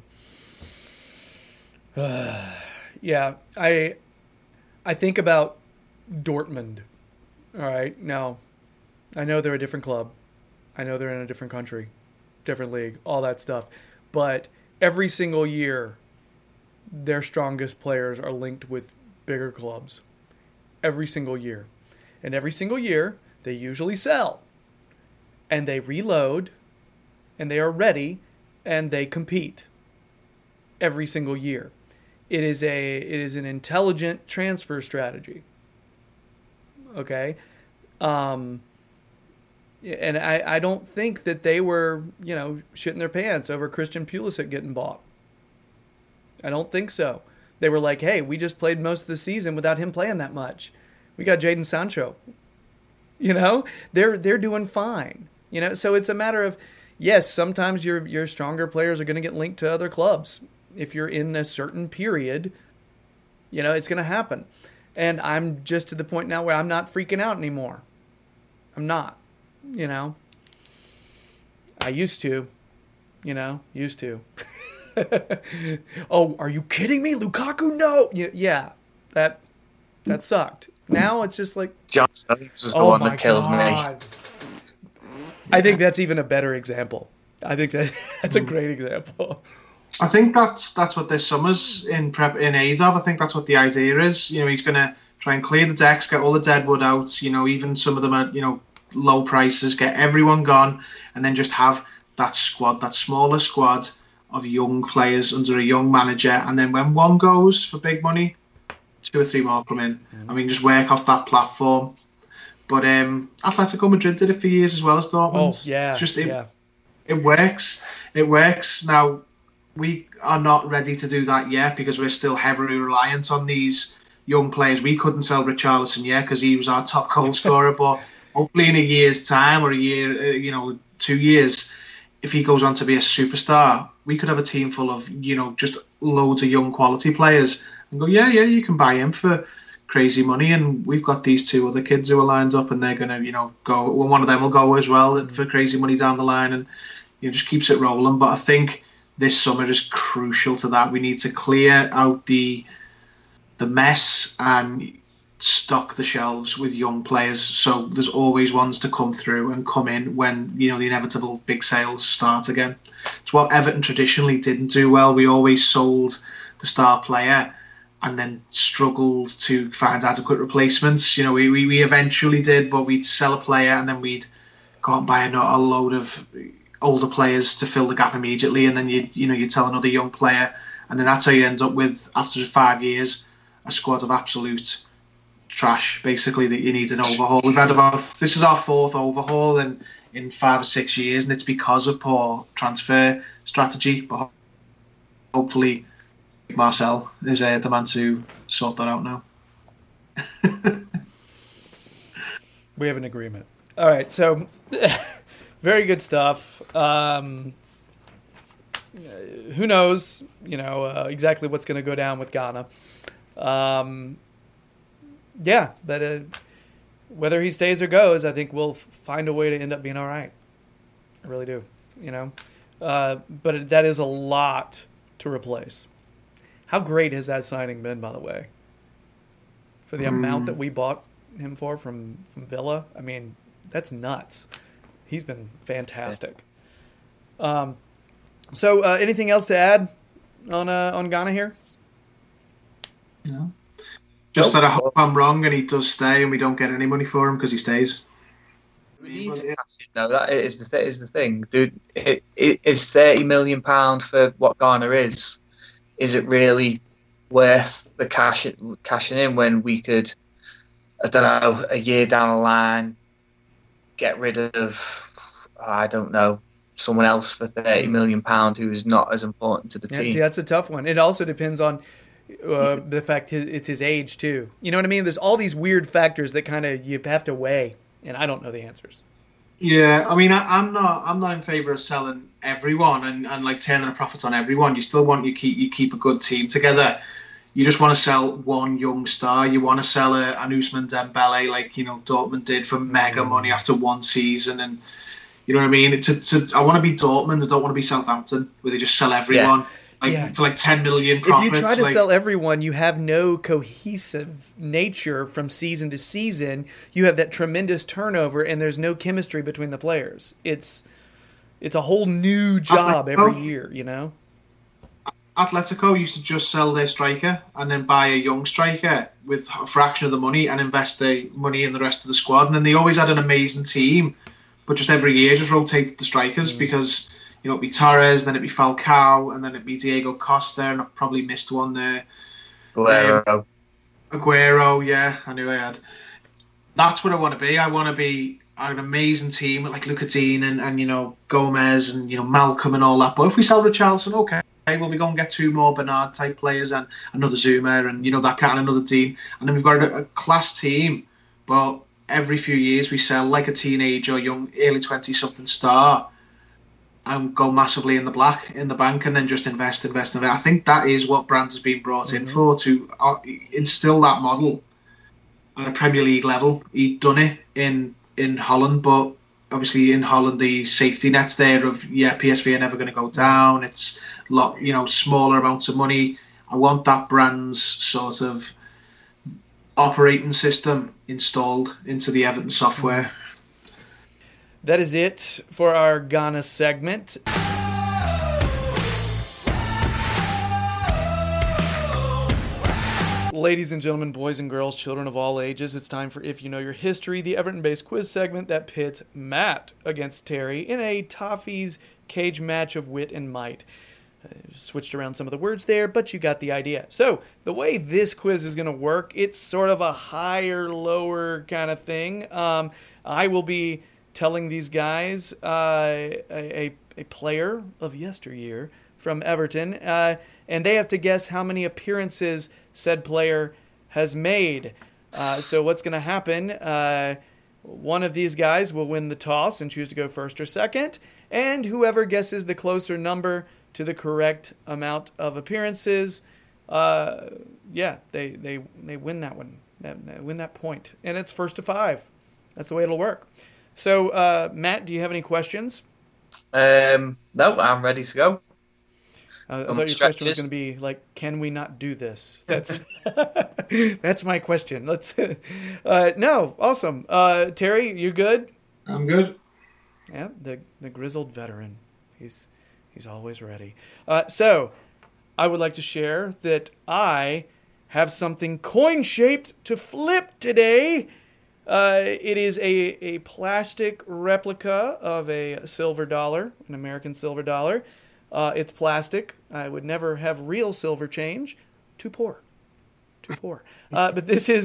Uh, yeah, I I think about Dortmund. All right, now I know they're a different club. I know they're in a different country, different league, all that stuff. But every single year, their strongest players are linked with bigger clubs. Every single year. And every single year, they usually sell. And they reload. And they are ready. And they compete. Every single year. It is a it is an intelligent transfer strategy. Okay? Um... And I, I don't think that they were, you know, shitting their pants over Christian Pulisic getting bought. I don't think so. They were like, hey, we just played most of the season without him playing that much. We got Jadon Sancho. You know, they're they're doing fine. You know, so it's a matter of, yes, sometimes your your stronger players are going to get linked to other clubs. If you're in a certain period, you know, it's going to happen. And I'm just to the point now where I'm not freaking out anymore. I'm not. You know, I used to, you know, used to. Oh, are you kidding me? Lukaku? No. Yeah, that that sucked. Now it's just like John Stones was the oh one that kills God. me. I think that's even a better example. I think that that's a great example. I think that's that's what this summer's in prep in aid of. I think that's what the idea is. You know, he's going to try and clear the decks, get all the dead wood out. You know, even some of them are, you know, low prices, get everyone gone, and then just have that squad, that smaller squad of young players under a young manager, and then when one goes for big money, two or three more come in. Mm-hmm. I mean, just work off that platform. But um, Atletico Madrid did it for years as well as Dortmund. Oh, yeah, it's just it, yeah. it works. It works. Now, we are not ready to do that yet because we're still heavily reliant on these young players. We couldn't sell Richarlison yet because he was our top goal scorer, but hopefully in a year's time or a year, uh, you know, two years, if he goes on to be a superstar, we could have a team full of, you know, just loads of young quality players and go, yeah, yeah, you can buy him for crazy money. And we've got these two other kids who are lined up and they're going to, you know, go, well, one of them will go as well for crazy money down the line and, you know, just keeps it rolling. But I think this summer is crucial to that. We need to clear out the the mess and stock the shelves with young players, so there's always ones to come through and come in when, you know, the inevitable big sales start again. It's what Everton traditionally didn't do well. We always sold the star player and then struggled to find adequate replacements. You know, we, we, we eventually did, but we'd sell a player and then we'd go and buy a, a load of older players to fill the gap immediately, and then you you know you tell another young player, and then that's how you end up with, after five years, a squad of absolute trash. Basically, that you need an overhaul. We've had about this is our fourth overhaul in in five or six years, and it's because of poor transfer strategy. But hopefully, Marcel is uh, the man to sort that out now. We have an agreement. All right, so very good stuff. Um, who knows, you know, uh, exactly what's going to go down with Ghana. Um, yeah, but uh, whether he stays or goes, I think we'll f- find a way to end up being all right. I really do, you know. Uh, but it, that is a lot to replace. How great has that signing been, by the way? For the mm. amount that we bought him for from, from Villa, I mean, that's nuts. He's been fantastic. Um, so, uh, anything else to add on uh, on Ghana here? No. Just nope. that I hope I'm wrong and he does stay and we don't get any money for him because he stays. We need to cash in, though. That is the, th- is the thing. Dude, it, it, is thirty million pounds for what Ghana is, is it really worth the cash cashing in when we could, I don't know, a year down the line, get rid of, I don't know, someone else for thirty million pounds who is not as important to the yeah, team? See, that's a tough one. It also depends on uh, the fact his, it's his age, too. You know what I mean? There's all these weird factors that kind of you have to weigh, and I don't know the answers. Yeah, I mean, I, I'm not, I'm not in favour of selling everyone and, and like turning a profit on everyone. You still want you keep you keep a good team together. You just want to sell one young star. You want to sell a, an Ousmane Dembele like you know Dortmund did for mega mm. money after one season, and you know what I mean. It's, it's a, I want to be Dortmund. I don't want to be Southampton where they just sell everyone. Yeah. Like, yeah. For like ten million profits. If you try to like, sell everyone, you have no cohesive nature from season to season. You have that tremendous turnover, and there's no chemistry between the players. It's it's a whole new job Atletico, every year, you know? Atletico used to just sell their striker and then buy a young striker with a fraction of the money and invest the money in the rest of the squad. And then they always had an amazing team, but just every year just rotated the strikers mm. because... You know, it'd be Torres, then it'd be Falcao, and then it'd be Diego Costa, and I probably missed one there. Aguero. Um, Aguero, yeah, I knew I had. That's what I want to be. I want to be an amazing team with like Lucas Digne and, and, you know, Gomez and, you know, Malcolm and all that. But if we sell Richarlison, okay, well, we go and get two more Bernard-type players and another Zuma and, you know, that kind of another team. And then we've got a, a class team, but every few years we sell like a teenager or young, early twenty-something star and go massively in the black in the bank and then just invest, invest, invest. I think that is what Brands has been brought mm-hmm. in for, to uh, instill that model at a Premier League level. He'd done it in, in Holland, but obviously in Holland the safety net's there of, yeah, P S V are never going to go down. It's a lot, you know, smaller amounts of money. I want that Brands sort of operating system installed into the Everton software. Mm-hmm. That is it for our Ghana segment. Ladies and gentlemen, boys and girls, children of all ages, it's time for If You Know Your History, the Everton-based quiz segment that pits Matt against Terry in a Toffee's cage match of wit and might. Uh, switched around some of the words there, but you got the idea. So, the way this quiz is going to work, it's sort of a higher, lower kind of thing. Um, I will be telling these guys uh, a, a player of yesteryear from Everton, uh, and they have to guess how many appearances said player has made. Uh, so what's going to happen, uh, one of these guys will win the toss and choose to go first or second, and whoever guesses the closer number to the correct amount of appearances, uh, yeah, they, they, they win that one, that, they win that point, and it's first to five. That's the way it'll work. So, uh, Matt, do you have any questions? Um, no, I'm ready to go. Uh, I thought your stretches. question was going to be like, "Can we not do this?" That's that's my question. Let's. Uh, no, awesome. Uh, Terry, you good? I'm good. Yeah, the the grizzled veteran. He's he's always ready. Uh, so, I would like to share that I have something coin shaped to flip today. Uh, it is a, a plastic replica of a silver dollar, an American silver dollar. Uh, it's plastic. I would never have real silver change. Too poor. Too poor. Uh, but this is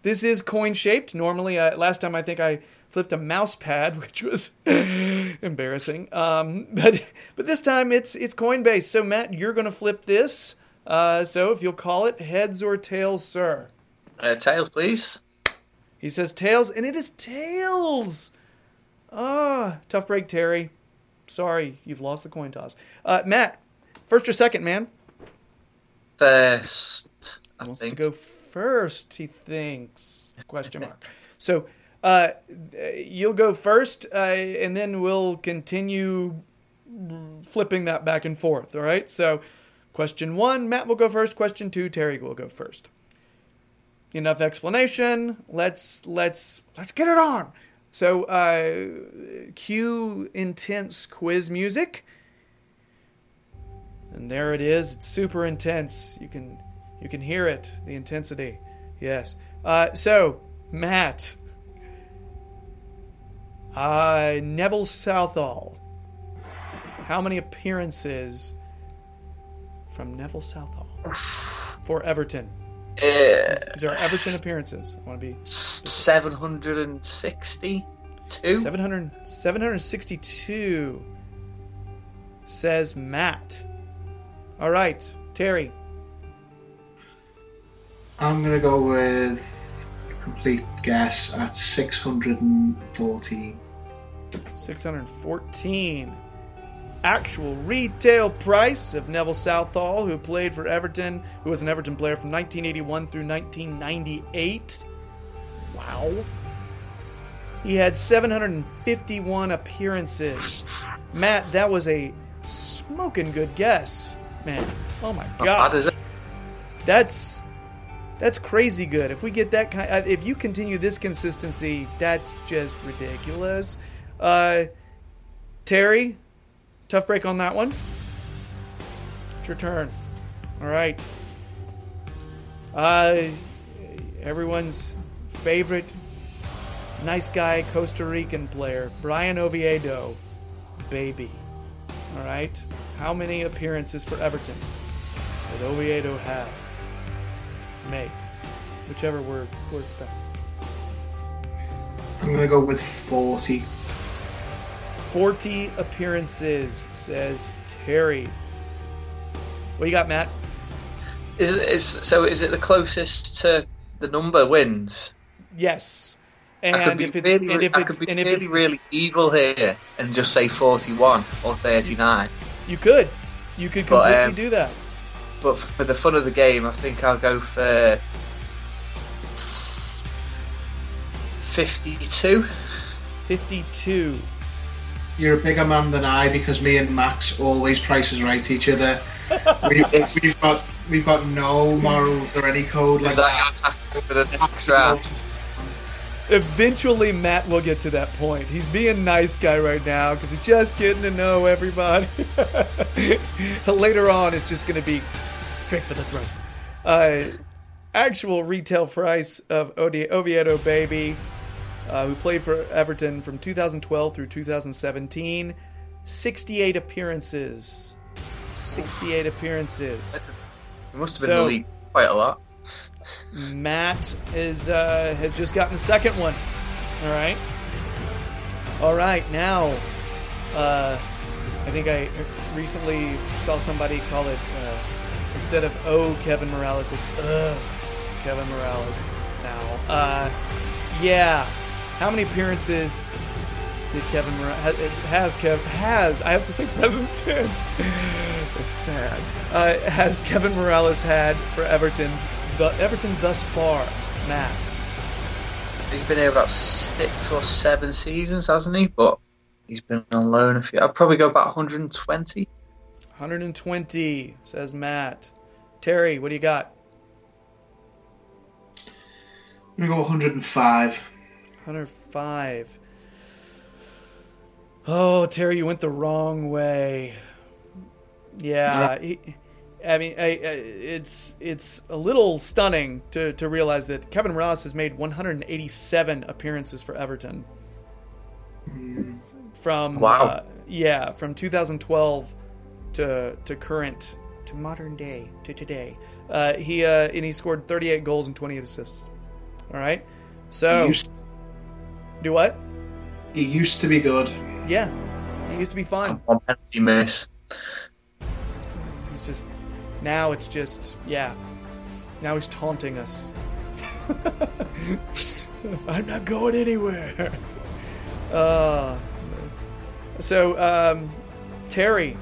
this is coin shaped. Normally, uh, last time I think I flipped a mouse pad, which was embarrassing. Um, but but this time it's it's coin based. So Matt, you're going to flip this. Uh, so if you'll call it heads or tails, sir. Uh, tails, please. He says tails, and it is tails. Ah, tough break, Terry. Sorry, you've lost the coin toss. Uh, Matt, first or second, man? First, I Wants think. to go first, he thinks. Question mark. So uh, you'll go first, uh, and then we'll continue flipping that back and forth, all right? So question one, Matt will go first. Question two, Terry will go first. Enough explanation. Let's let's let's get it on. So uh, cue intense quiz music, and there it is. It's super intense. You can you can hear it, the intensity. Yes. Uh, so Matt, uh, Neville Southall. How many appearances from Neville Southall for Everton? Uh, These are Everton appearances. I want to be seven hundred sixty-two. seven hundred, seven hundred sixty-two, says Matt. All right, Terry. I'm going to go with a complete guess at six hundred fourteen. six hundred fourteen. Actual retail price of Neville Southall, who played for Everton, who was an Everton player from nineteen eighty-one through nineteen ninety-eight. Wow. He had seven hundred fifty-one appearances. Matt, that was a smoking good guess, man. Oh my god. How is it? That's that's crazy good. If we get that kind, if you continue this consistency, that's just ridiculous. Uh, Terry, tough break on that one. It's your turn. All right. Uh, everyone's favorite nice guy Costa Rican player, Brian Oviedo, baby. All right. How many appearances for Everton did Oviedo have? Make. Whichever word works better. I'm going to go with forty. forty appearances, says Terry. What you got, Matt? Is it is so? Is it the closest to the number wins? Yes. I And could be if it's really, and if I it's could be and if really, it's really evil here and just say forty-one or thirty-nine. you could you could But, completely um, do that. But for the fun of the game, I think I'll go for fifty-two. fifty-two. You're a bigger man than I because me and Max always prices right each other. We, we've got we've got no morals or any code like Is that that. your tactic for the next round? Eventually, Matt will get to that point. He's being nice guy right now because he's just getting to know everybody. Later on, it's just going to be straight for the throat. Uh, actual retail price of Ode- Oviedo Baby, uh, who played for Everton from two thousand twelve through two thousand seventeen, sixty-eight appearances. sixty-eight appearances. It must have been So- in the league quite a lot. Matt is uh, has just gotten the second one. All right. All right. Now, uh, I think I recently saw somebody call it uh, instead of "Oh Kevin Morales," it's "Ugh Kevin Morales." Now, uh, yeah. How many appearances did Kevin Morales has Kev has? I have to say present tense. It's sad. Uh, has Kevin Morales had for Everton's? The Everton thus far, Matt? He's been here about six or seven seasons, hasn't he? But he's been on loan a few. I'd probably go about one hundred twenty. one hundred twenty, says Matt. Terry, what do you got? I'm going to go one hundred five. one hundred five. Oh, Terry, you went the wrong way. Yeah, he, I mean, I, I, it's it's a little stunning to, to realize that Kevin Morales has made one hundred eighty-seven appearances for Everton. Mm. From Wow. uh, yeah, from two thousand twelve to to current to modern day to today. Uh, he uh, and he scored thirty-eight goals and twenty-eight assists. All right. So He used, do what? he used to be good. Yeah, he used to be fun. One penalty miss. He's just now. It's just yeah. Now he's taunting us. I'm not going anywhere. Uh, so um, Terry,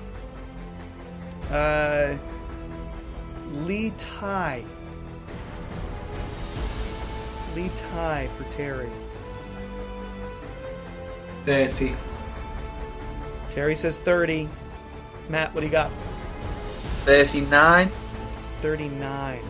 uh, Lee Tai. Lee Tai for Terry. thirty. Terry says thirty. Matt, what do you got? thirty-nine. thirty-nine.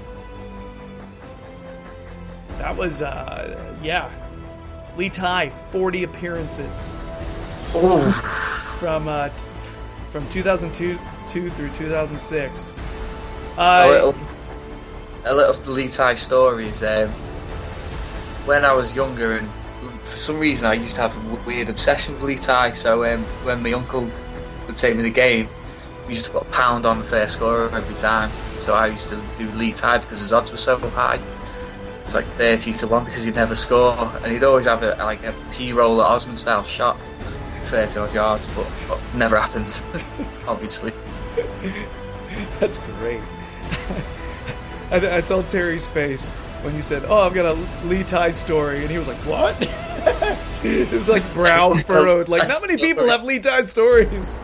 That was, uh, yeah. Lee Tai, forty appearances. Oh. From, uh, t- from two thousand two two through two thousand six. a Uh, little, a little Lee Tai story is um, when I was younger, and for some reason I used to have a w- weird obsession with Lee Tai. So um, when my uncle would take me to the game, we used to put a pound on the first scorer every time. So I used to do Lee Tai because his odds were so high. It was like thirty to one because he'd never score, and he'd always have a like a P-roll at Osman style shot, thirty odd yards, but, but never happened. Obviously. That's great. I, I saw Terry's face when you said, "Oh, I've got a Lee Tai story," and he was like, "What?" It was like brow furrowed. Like, not many people have Lee Tai stories.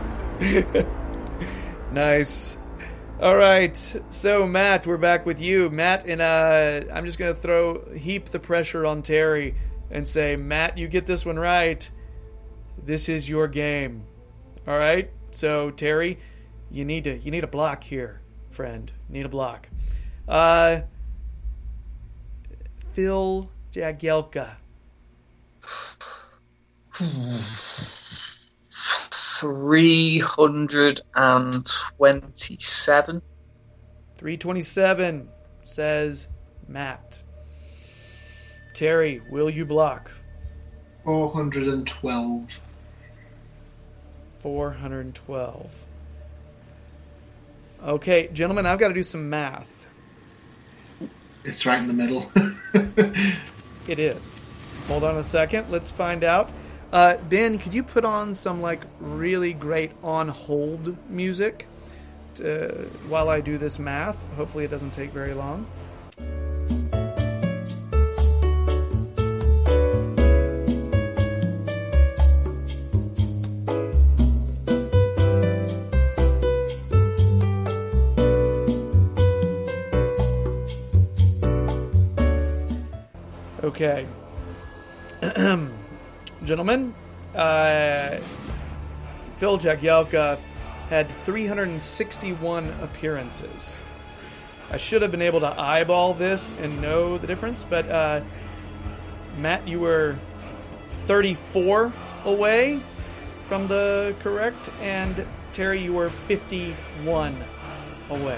Nice. All right. So, Matt, we're back with you, Matt, and uh, I'm just gonna throw heap the pressure on Terry and say, Matt, you get this one right. This is your game. All right. So, Terry, you need to you need a block here, friend. You need a block. Uh, Phil Jagielka. three hundred twenty-seven. three twenty-seven says Matt. Terry, will you block? four hundred twelve. four hundred twelve. Okay, gentlemen, I've got to do some math. It's right in the middle. It is. Hold on a second. Let's find out. Uh, Ben, could you put on some like really great on hold music to, while I do this math? Hopefully it doesn't take very long. Okay. Gentlemen, uh, Phil Jagielka had three hundred sixty-one appearances. I should have been able to eyeball this and know the difference, but uh, Matt, you were thirty-four away from the correct, and Terry, you were fifty-one away.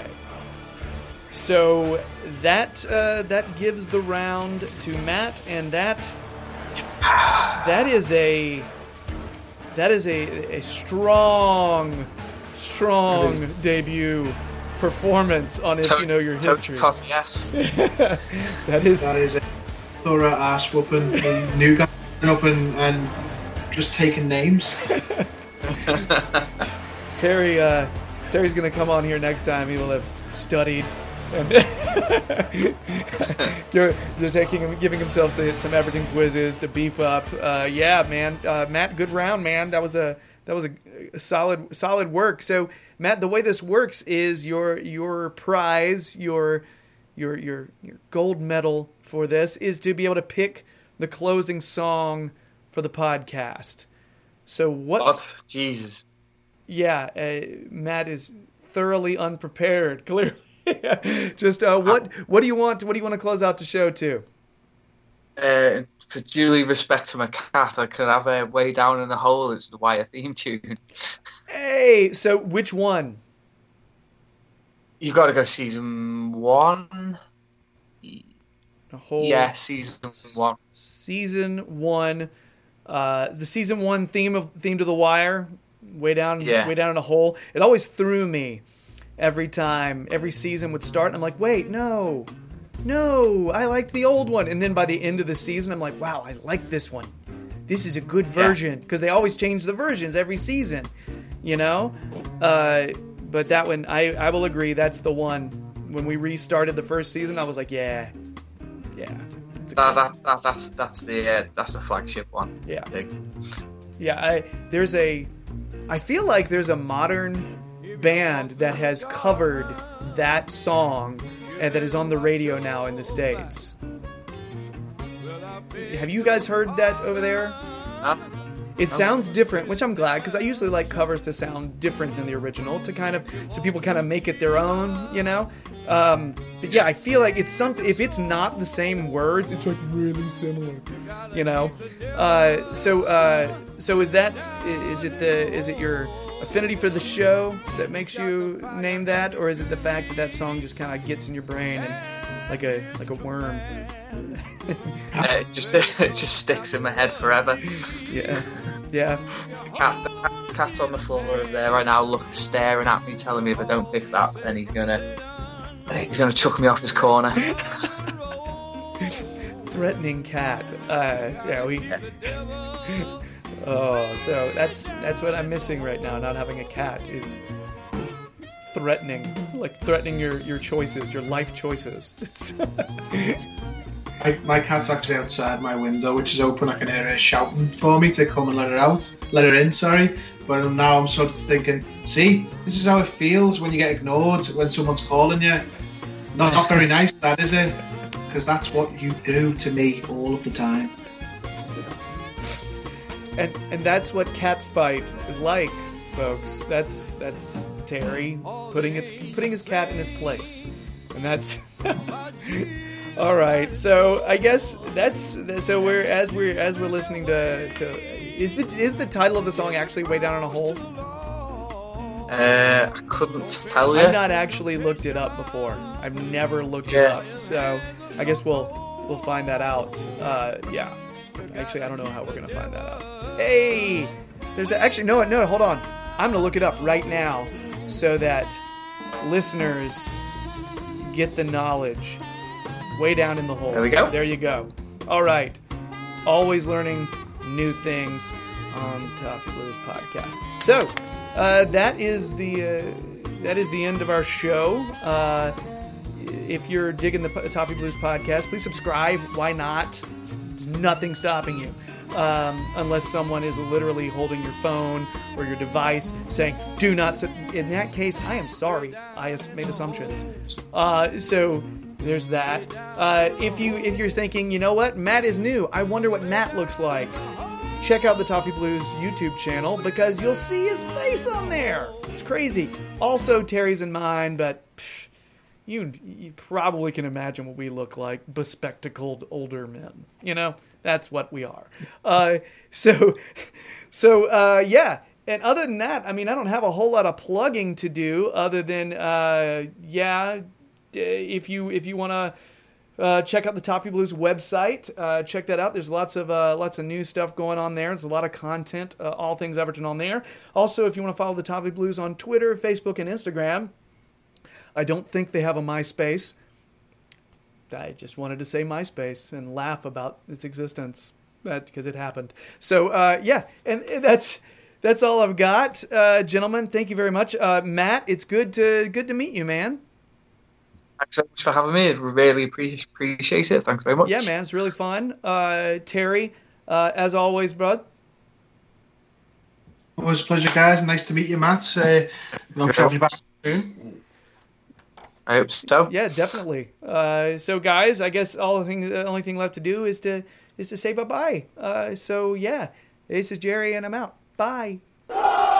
So that uh, that gives the round to Matt, and that that is a that is a, a strong, strong is, debut performance on If You Know Your History. Yes. that is that is a thorough ass whooping. New guy up and, and just taking names. Terry uh, Terry's gonna come on here next time. He will have studied. And you're, you're taking, giving himself some everything quizzes to beef up. Uh, yeah, man, uh, Matt, good round, man. That was a that was a, a solid solid work. So, Matt, the way this works is your your prize, your your your your gold medal for this is to be able to pick the closing song for the podcast. So what's oh, Jesus? Yeah, uh, Matt is thoroughly unprepared. Clearly. Just uh, what what do you want? What do you want to close out the show to? Uh, for duly respect to my cat, I could have a Way Down in the Hole as the Wire theme tune. Hey, so which one? You got to go season one. The whole yeah, season one. Season one. Uh, the season one theme of theme to the Wire. Way down, yeah. way down in a hole. It always threw me. Every time, every season would start, and I'm like, wait, no. no, I liked the old one. And then by the end of the season, I'm like, wow, I like this one. This is a good version. Because they always change the versions every season, you know? Uh, but that one, I, I will agree, that's the one. When we restarted the first season, I was like, yeah, yeah. That, that, that, that's that's the uh, that's the flagship one. Yeah. Big. Yeah, I, there's a... I feel like there's a modern band that has covered that song and that is on the radio now in the States. Have you guys heard that over there? Uh, It sounds different, which I'm glad, because I usually like covers to sound different than the original, to kind of, so people kind of make it their own, you know? Um, but yeah, I feel like it's something, if it's not the same words, it's like really similar, you know? Uh, so, uh, so is that, is it the, is it your affinity for the show that makes you name that, or is it the fact that that song just kind of gets in your brain and like a, like a worm? uh, it just it just sticks in my head forever. Yeah, yeah. The cat, the cat, cat's on the floor over there right now, look, staring at me, telling me if I don't pick that, then he's gonna he's gonna chuck me off his corner. Threatening cat. Uh, yeah, we. Oh, so that's that's what I'm missing right now. Not having a cat is, is threatening, like threatening your your choices, your life choices. It's My, my cat's actually outside my window, which is open. I can hear her shouting for me to come and let her out, let her in, sorry. But now I'm sort of thinking, see, this is how it feels when you get ignored, when someone's calling you. Not, not very nice, that, is it? Because that's what you do to me all of the time. And and that's what cat spite is like, folks. That's that's Terry putting its putting his cat in his place, and that's. All right, so I guess that's so we're as we're as we're listening to, to is the is the title of the song actually Way Down in a Hole? Uh, I couldn't tell you. I've not actually looked it up before. I've never looked Yeah. it up, so I guess we'll we'll find that out. Uh, yeah, actually, I don't know how we're gonna find that out. Hey, there's a, actually no no hold on. I'm gonna look it up right now so that listeners get the knowledge. Way down in the hole. There we go. There you go. All right. Always learning new things on the Toffee Blues podcast. So uh, that is the uh, that is the end of our show. Uh, if you're digging the P- Toffee Blues podcast, please subscribe. Why not? Nothing stopping you. Um, unless someone is literally holding your phone or your device saying, do not. Sub-. In that case, I am sorry. I has- made assumptions. Uh, so there's that. Uh, if, you, if you're thinking, you know what? Matt is new. I wonder what Matt looks like. Check out the Toffee Blues YouTube channel because you'll see his face on there. It's crazy. Also, Terry's and mine, but pff, you, you probably can imagine what we look like. Bespectacled older men. You know? That's what we are. Uh, so, so uh, yeah. And other than that, I mean, I don't have a whole lot of plugging to do other than, uh, yeah, if you if you want to uh, check out the Toffee Blues website, uh, check that out. There's lots of uh, lots of new stuff going on there. There's a lot of content, uh, all things Everton on there. Also, if you want to follow the Toffee Blues on Twitter, Facebook, and Instagram, I don't think they have a MySpace. I just wanted to say MySpace and laugh about its existence because it happened. So uh, yeah, and that's that's all I've got, uh, gentlemen. Thank you very much, uh, Matt. It's good to good to meet you, man. Thanks so much for having me. Really appreciate it. Thanks very much. Yeah, man, it's really fun. Uh, Terry, uh, as always, bud. It was a pleasure, guys. Nice to meet you, Matt. Uh, hope to have you back soon. I hope so. Yeah, definitely. Uh, so, guys, I guess all the thing, the only thing left to do is to is to say bye bye. Uh, so, yeah, this is Jerry, and I'm out. Bye.